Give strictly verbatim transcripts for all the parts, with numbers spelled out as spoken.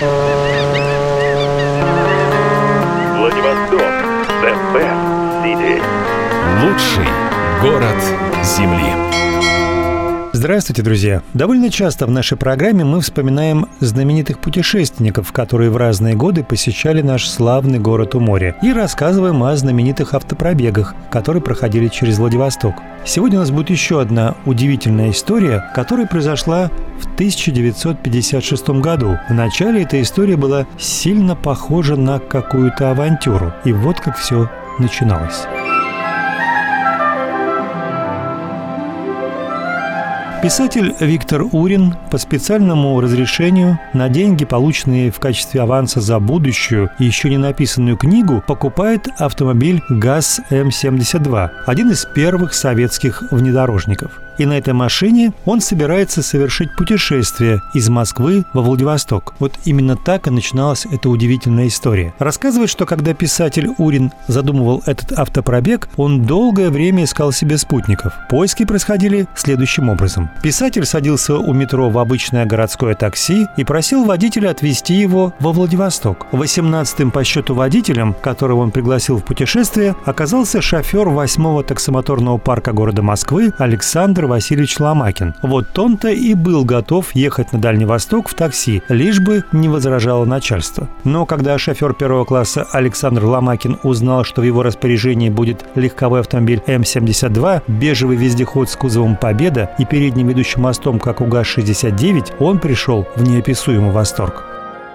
Владивосток. The best city. Лучший город Земли. Здравствуйте, друзья! Довольно часто в нашей программе мы вспоминаем знаменитых путешественников, которые в разные годы посещали наш славный город у моря, и рассказываем о знаменитых автопробегах, которые проходили через Владивосток. Сегодня у нас будет еще одна удивительная история, которая произошла в тысяча девятьсот пятьдесят шестом году. Вначале эта история была сильно похожа на какую-то авантюру, и вот как все начиналось. Писатель Виктор Урин по специальному разрешению на деньги, полученные в качестве аванса за будущую и еще не написанную книгу, покупает автомобиль ГАЗ Эм семьдесят два, один из первых советских внедорожников. И на этой машине он собирается совершить путешествие из Москвы во Владивосток. Вот именно так и начиналась эта удивительная история. Рассказывает, что когда писатель Урин задумывал этот автопробег, он долгое время искал себе спутников. Поиски происходили следующим образом. Писатель садился у метро в обычное городское такси и просил водителя отвезти его во Владивосток. восемнадцатым по счету водителем, которого он пригласил в путешествие, оказался шофер восьмого таксомоторного парка города Москвы Александр Васильевич Ломакин. Вот он-то и был готов ехать на Дальний Восток в такси, лишь бы не возражало начальство. Но когда шофер первого класса Александр Ломакин узнал, что в его распоряжении будет легковой автомобиль Эм семьдесят два, бежевый вездеход с кузовом «Победа» и передним ведущим мостом, как у ГАЗ шестьдесят девять, он пришел в неописуемый восторг.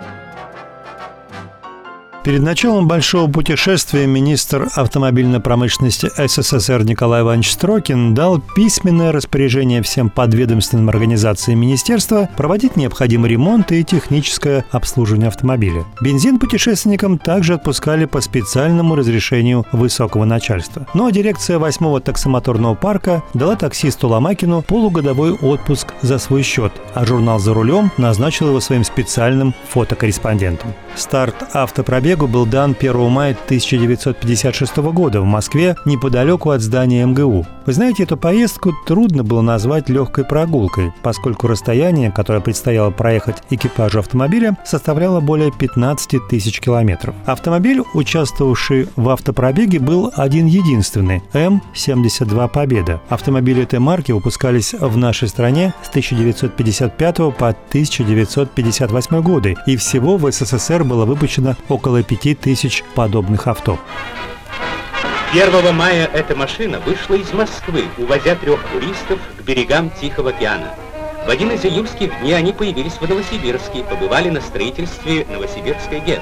Перед началом большого путешествия министр автомобильной промышленности Эс Эс Эс Эр Николай Иванович Строкин дал письменное распоряжение всем подведомственным организациям министерства проводить необходимый ремонт и техническое обслуживание автомобиля. Бензин путешественникам также отпускали по специальному разрешению высокого начальства. Ну а дирекция восьмого таксомоторного парка дала таксисту Ломакину полугодовой отпуск за свой счет, а журнал «За рулем» назначил его своим специальным фотокорреспондентом. Старт автопробега был дан первого мая тысяча девятьсот пятьдесят шестого года в Москве, неподалеку от здания Эм Гэ У. Вы знаете, эту поездку трудно было назвать легкой прогулкой, поскольку расстояние, которое предстояло проехать экипажу автомобиля, составляло более пятнадцать тысяч километров. Автомобиль, участвовавший в автопробеге, был один-единственный – Эм семьдесят два «Победа». Автомобили этой марки выпускались в нашей стране с тысяча девятьсот пятьдесят пятого по тысяча девятьсот пятьдесят восьмой годы, и всего в Эс Эс Эс Эр было выпущено около пяти тысяч подобных авто. первого мая эта машина вышла из Москвы, увозя трех туристов к берегам Тихого океана. В один из июльских дней они появились в Новосибирске и побывали на строительстве Новосибирской ГЭС.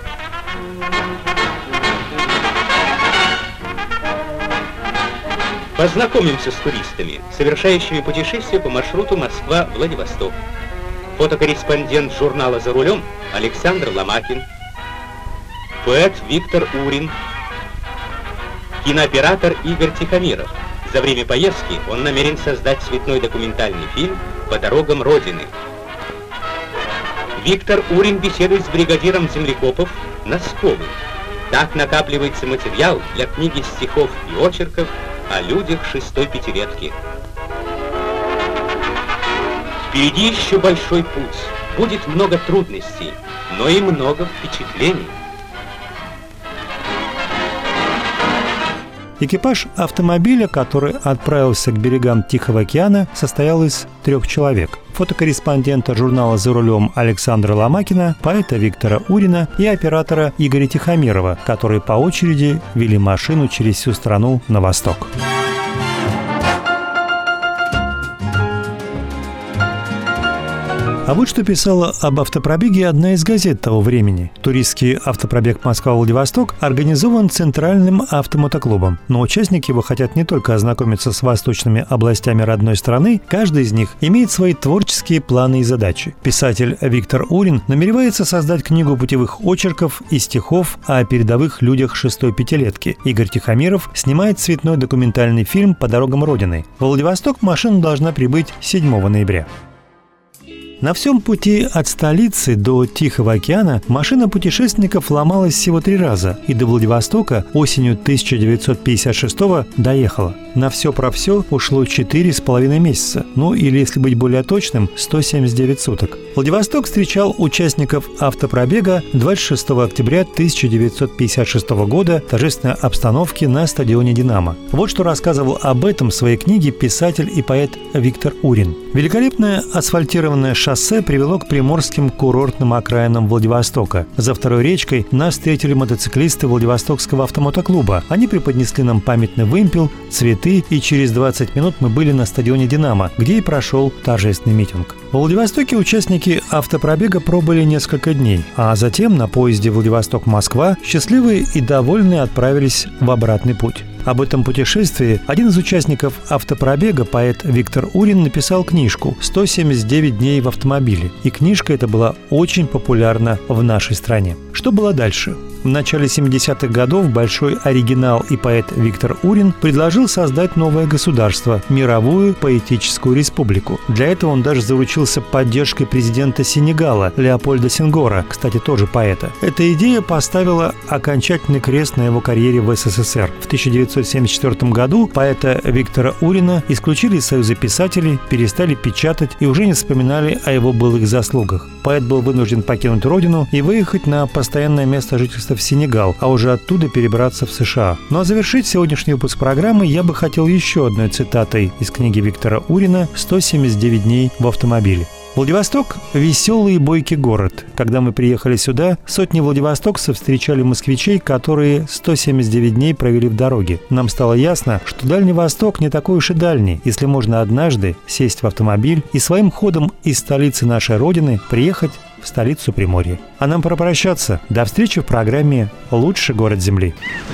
Познакомимся с туристами, совершающими путешествие по маршруту Москва-Владивосток. Фотокорреспондент журнала «За рулем» Александр Ломакин, поэт Виктор Урин, кинооператор Игорь Тихомиров. За время поездки он намерен создать цветной документальный фильм «По дорогам Родины». Виктор Урин беседует с бригадиром землекопов Носковым. Так накапливается материал для книги стихов и очерков о людях шестой пятилетки. Впереди еще большой путь. Будет много трудностей, но и много впечатлений. Экипаж автомобиля, который отправился к берегам Тихого океана, состоял из трех человек. Фотокорреспондента журнала «За рулем» Александра Ломакина, поэта Виктора Урина и оператора Игоря Тихомирова, которые по очереди вели машину через всю страну на восток. А вот что писала об автопробеге одна из газет того времени. Туристский автопробег Москва-Владивосток организован Центральным автомотоклубом. Но участники его хотят не только ознакомиться с восточными областями родной страны, каждый из них имеет свои творческие планы и задачи. Писатель Виктор Урин намеревается создать книгу путевых очерков и стихов о передовых людях шестой пятилетки. Игорь Тихомиров снимает цветной документальный фильм «По дорогам Родины». В Владивосток машина должна прибыть седьмого ноября. На всем пути от столицы до Тихого океана машина путешественников ломалась всего три раза, и до Владивостока осенью тысяча девятьсот пятьдесят шестого доехала. На все про все ушло четыре с половиной месяца, ну или, если быть более точным, сто семьдесят девять суток. Владивосток встречал участников автопробега двадцать шестого октября тысяча девятьсот пятьдесят шестого года в торжественной обстановке на стадионе «Динамо». Вот что рассказывал об этом в своей книге писатель и поэт Виктор Урин. Великолепное асфальтированное шоссе привело к приморским курортным окраинам Владивостока. За второй речкой нас встретили мотоциклисты Владивостокского автомотоклуба. Они преподнесли нам памятный вымпел, цветы, и через двадцать минут мы были на стадионе «Динамо», где и прошел торжественный митинг. В Владивостоке участники автопробега пробыли несколько дней, а затем на поезде Владивосток-Москва счастливые и довольные отправились в обратный путь. Об этом путешествии один из участников автопробега, поэт Виктор Урин, написал книжку «сто семьдесят девять дней в автомобиле». И книжка эта была очень популярна в нашей стране. Что было дальше? В начале семидесятых годов большой оригинал и поэт Виктор Урин предложил создать новое государство – мировую поэтическую республику. Для этого он даже заручился поддержкой президента Сенегала Леопольда Сенгора, кстати, тоже поэта. Эта идея поставила окончательный крест на его карьере в СССР. В тысяча девятьсот семьдесят четвёртом году поэта Виктора Урина исключили из Союза писателей, перестали печатать и уже не вспоминали о его былых заслугах. Поэт был вынужден покинуть родину и выехать на постоянное место жительства в Сенегал, а уже оттуда перебраться в США. Ну а завершить сегодняшний выпуск программы я бы хотел еще одной цитатой из книги Виктора Урина «сто семьдесят девять дней в автомобиле». Владивосток – веселый и бойкий город. Когда мы приехали сюда, сотни владивостокцев встречали москвичей, которые сто семьдесят девять дней провели в дороге. Нам стало ясно, что Дальний Восток не такой уж и дальний, если можно однажды сесть в автомобиль и своим ходом из столицы нашей Родины приехать в столицу Приморья. А нам пора прощаться. До встречи в программе «Лучший город Земли».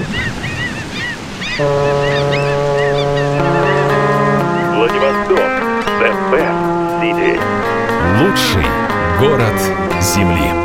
Владивосток. The best city. Лучший город Земли.